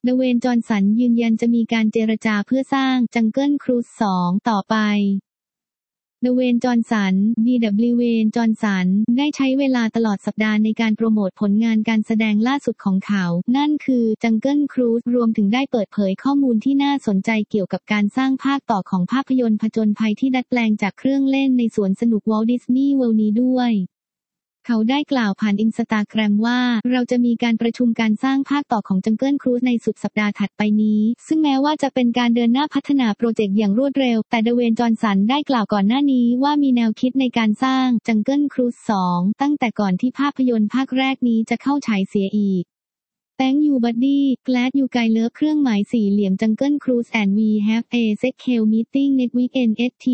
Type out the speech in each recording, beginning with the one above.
ดเวย์น จอห์นสันยืนยันจะมีการเจรจาเพื่อสร้างจังเกิลครูซ2ต่อไปดเวย์น จอห์นสัน DW เวย์น จอห์นสันได้ใช้เวลาตลอดสัปดาห์ในการโปรโมทผลงานการแสดงล่าสุดของเขานั่นคือจังเกิลครูซรวมถึงได้เปิดเผยข้อมูลที่น่าสนใจเกี่ยวกับการสร้างภาคต่อของภาพยนตร์ผจญภัยที่ดัดแปลงจากเครื่องเล่นในสวนสนุกวอลต์ดิสนีย์เวิลด์นี้ด้วยเขาได้กล่าวผ่านอินสตาแกรมว่าเราจะมีการประชุมการสร้างภาคต่อของจังเกิลครูซในสุดสัปดาห์ถัดไปนี้ซึ่งแม้ว่าจะเป็นการเดินหน้าพัฒนาโปรเจกต์อย่างรวดเร็วแต่ดเวย์น จอห์นสันได้กล่าวก่อนหน้านี้ว่ามีแนวคิดในการสร้างจังเกิลครูซ2ตั้งแต่ก่อนที่ภาพยนตร์ภาคแรกนี้จะเข้าฉายเสียอีกThank you buddy glad you guys love เครื่องหมายสี่เหลี่ยม Jungle Cruise and we have a scheduled meeting next weekend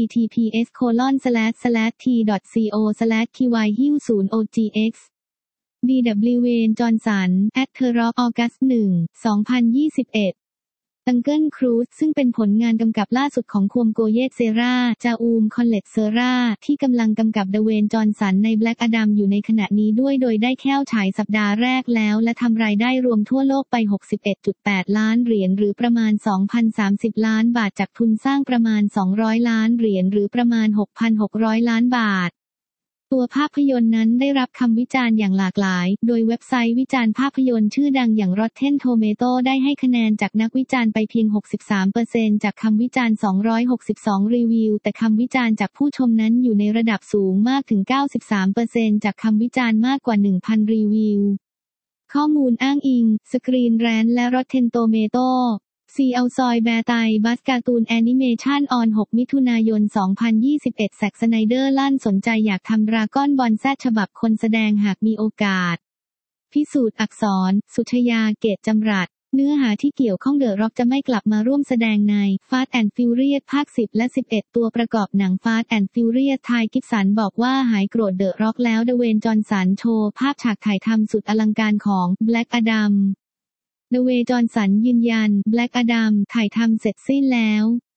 https://t.co/ky-0ogx DW เวย์น จอห์นสัน @Rock August 1, 2021จังเกิลครูซซึ่งเป็นผลงานกำกับล่าสุดของควมโกเยตเซราจาอูมคอนเลตเซราที่กำลังกำกับดเวย์น จอห์นสันในแบล็กอดัมอยู่ในขณะนี้ด้วยโดยได้เข้าฉายสัปดาห์แรกแล้วและทำรายได้รวมทั่วโลกไป 61.8 ล้านเหรียญหรือประมาณ 2,030 ล้านบาทจากทุนสร้างประมาณ200ล้านเหรียญหรือประมาณ 6,600 ล้านบาทตัวภาพยนตร์นั้นได้รับคำวิจารณ์อย่างหลากหลายโดยเว็บไซต์วิจารณ์ภาพยนตร์ชื่อดังอย่าง Rotten Tomato ได้ให้คะแนนจากนักวิจารณ์ไปเพียง 63% จากคำวิจารณ์262รีวิวแต่คำวิจารณ์จากผู้ชมนั้นอยู่ในระดับสูงมากถึง 93% จากคำวิจารณ์มากกว่า 1,000 รีวิวข้อมูลอ้างอิง Screen Rant และ Rotten Tomatoซีเอาซอยแบร์ไตบัสการ์ตูนแอนิเมชันออน 6 มิถุนายน 2021 แซ็กสไนเดอร์ลั่นสนใจอยากทำดราก้อนบอลแซดฉบับคนแสดงหากมีโอกาสพิสูจน์อักษรสุชยาเกตจำรัดเนื้อหาที่เกี่ยวข้องเดอะร็อกจะไม่กลับมาร่วมแสดงใน Fast and Furious ภาค 10 และ 11 ตัวประกอบหนัง Fast and Furious ไทยกิฟสันบอกว่าหายโกรธเดอะร็อกแล้วดเวย์น จอห์นสันโชว์ภาพฉากถ่ายทำสุดอลังการของ Black Adamดเวย์น จอห์นสันยืนยัน Black Adam ถ่ายทำเสร็จสิ้นแล้ว